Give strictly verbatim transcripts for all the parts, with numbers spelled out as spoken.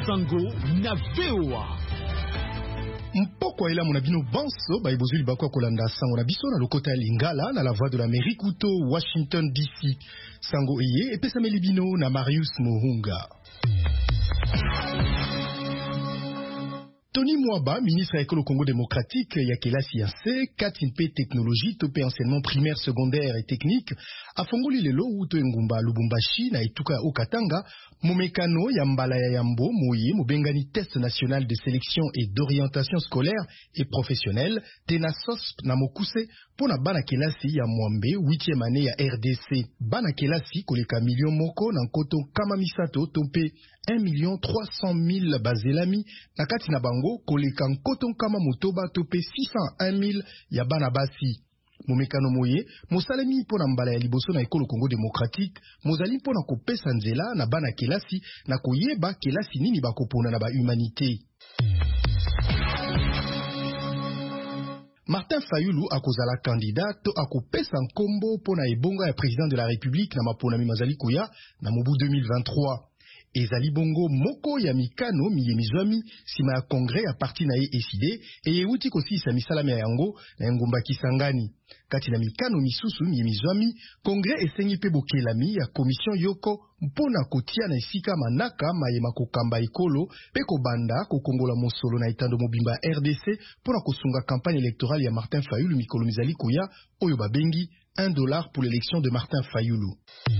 Sango na V O A. Mpoko ila mona bino banso ba ibozuli bakwa kolanda sango na biso na lokota Lingala na la voix de l'Amérique uto Washington D C. Sango eye epesa melibino na Marius Mohunga. Tony Mwaba, ministre ya École Congo démocratique, ya kelasi ya C, Katimpe technologie, topé enseignement primaire, secondaire et technique, afongoli lelo uto engumba Lubumbashi na etuka ya Okatanga, momekano ya mbala ya yambo, moye, mobengani test national de sélection et d'orientation scolaire et professionnelle, tenasosp na mokuse, pona bana kelasi ya Mwambe, huitième année ya R D C. Bana kelasi koleka million moko na nkoto kama misato topé un million trois cent mille bazelami, na kati na bango koleka nkoto kama motoba topé six cent un mille ya bana basi. Momekano moye, mosalemi pona mbala ya liboso na École Congo démocratique, mozali pona kopesa nzela na bana kelasi na koyeba kelasi nini bakopona na ba humanité. Martin Fayulu akozala candidat to akopesa nkombo pona ebonga ya président de la République na maponami mazali koya na mobu deux mille vingt-trois. Ezali bongo moko ya mikano miye mizwami sima ya kongre ya parti na ye eside eye uti kosisa misalami ya yango na ngumba Kisangani. Kati na mikano misusu miye mizwami, kongre esengi pe bokelami ya commission yoko mpona kotia na esika manaka mayema kokamba ekolo pe kobanda kokongola mosolo na etando mobimba R D C pona kosunga campagne électorale ya Martin Fayulu mikolo mizali koya oyo babengi un dollar pour l'élection de Martin Fayulu.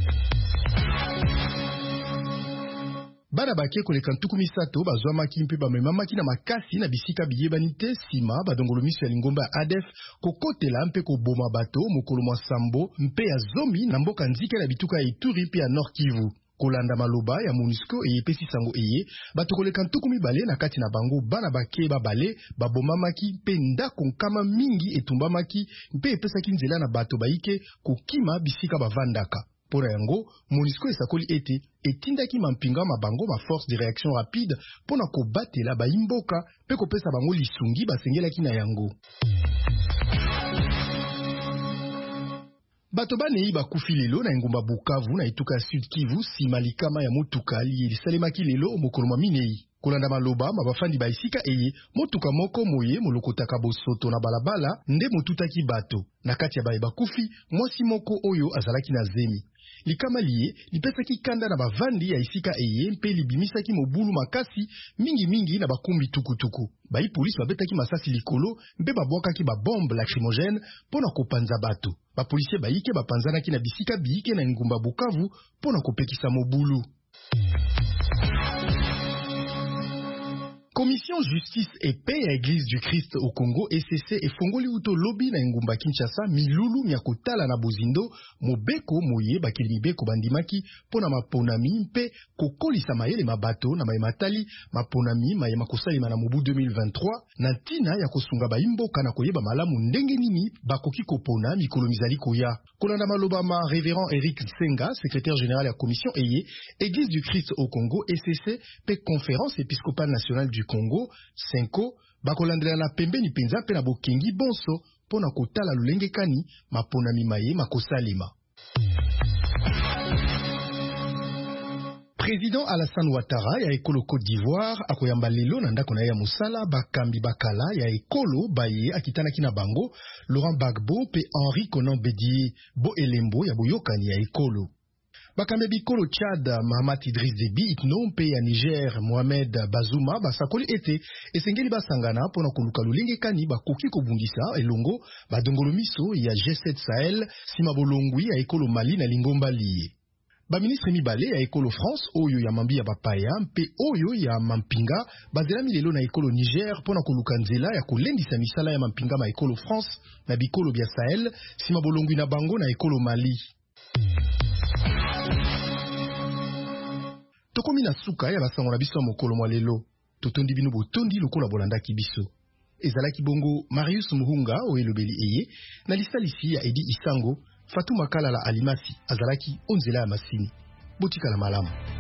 Bana bakie koleka ntuku misato bazwamaki mpe bamemamaki na makasi na bisika biyebani te sima badongolo miso ya lingomba ya A D F kokotela mpe koboma bato mokolo mwa sambo mpe ya zomi na mboka nzike na bituka ya Ituri mpe ya Nord Kivu. Kolanda maloba ya MONUSCO eye pesi sango eye bato koleka ntuku mibale na kati na bango bana bakie babale babomamaki mpe ndako nkama mingi etumbamaki mpe epesaki nzela na bato baike kokima bisika bavandaka. Pona yango, MONUSCO esakoli ete etindaki mampinga mabango ma force de réaction rapide pona kobatela ba imboka pe kopesa bango lisungi basengelaki na yango. Bato banei bakufi lelo na engumba Bukavu na etuka Sud Kivu sima likama ya motuka liye lisalemaki lelo mokolo mwa minei. Kolanda maloba mabafandi ba esika eye motuka moko moye molokotaka bosoto na balabala nde motutaki bato. Na kati ya baye bakufi mwasi moko oyo azalaki na zemi. Likama liye lipesaki kanda na bavandi ya esika eye mpe libimisaki mobulu makasi mingi mingi na bakumbi tukutuku. Bayi polisi babetaki masasi likolo mpe babwakaki ba bombe lacrymogène pona kopanza bato. Ba policier bayike bapanzanaki na bisika biike na ngumba Bukavu pona kopekisa mobulu. Commission Justice et Paix à Église du Christ au Congo E C C et fongoli uto lobby na ngumba Kinshasa milulu miakotala na bozindo mobeko moye bakeli beko bandimaki pona maponami mpe kokolisa mayele mabato na mayematali maponami mayema kosalima na mobu deux mille vingt-trois na ntina ya kosunga baimboka na koyeba malamu ndenge nini bakoki kopona mikolo mizali koya. Kolanda maloba ma révérend Eric Senga, secrétaire général de la commission eye Église du Christ au Congo E C C pe conférence épiscopale nationale du Congo, Senko, bakolandela na pembeni penza pe na bokengi bonso pona kotala lulenge kani maponami maye makosalema. Président Alassane Ouattara ya ekolo Côte d'Ivoire akoyamba lelo na ndako na ya musala bakambi bakala ya ekolo baye akitana kina bango Laurent Gbagbo pe Henri Konan Bédié bo elembo ya boyokani ya ekolo. Bakambe bikolo Tchad Mahamat Idriss Déby itno mpe ya Niger Mohamed Bazouma basakoli ete esengeli basangana pona koluka lulenge kani bakoki kobungisa elongo badongolo miso ya G sept Sahel sima bolongwi ya ekolo Mali na lingomba liye. Ba ministre mibale ya ekolo France oyo ya mambi ya bapaya mpe oyo ya mampinga bazelami lelo na ekolo Niger pona koluka nzela ya kolendisa misala ya mampinga ma ekolo France na bikolo bya Sahel sima bolongwi na bango na ekolo Mali. Tokomi na suka ya basango na biso mokolo mwa lelo totondi bino botondi lokola bolandaki biso. Ezalaki bongo Marius Muhunga oyo elobeli eye na lisalisi ya Edi Isango Fatuma Kalala Alimasi azalaki onzela ya masini. Botika la malamu.